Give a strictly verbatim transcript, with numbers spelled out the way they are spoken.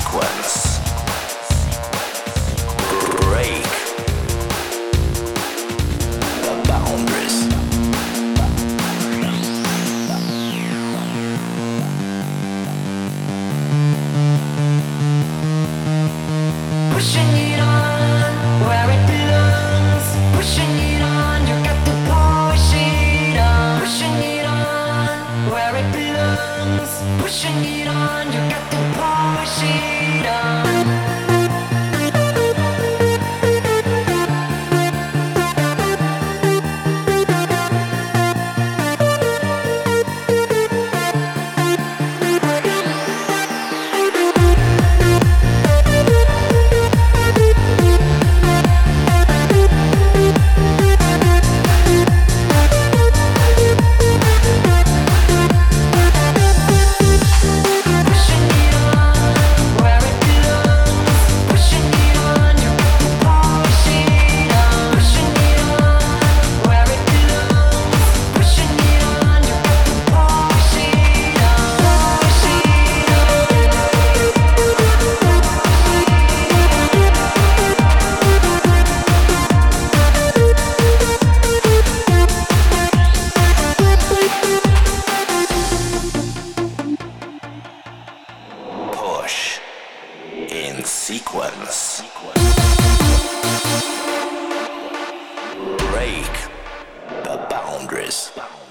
sequence. Break the boundaries. Pushing it on where it belongs. Pushing it on, you got to push it on. Pushing it on where it belongs. Pushing it on, you got to push it on. In sequence. Break the boundaries.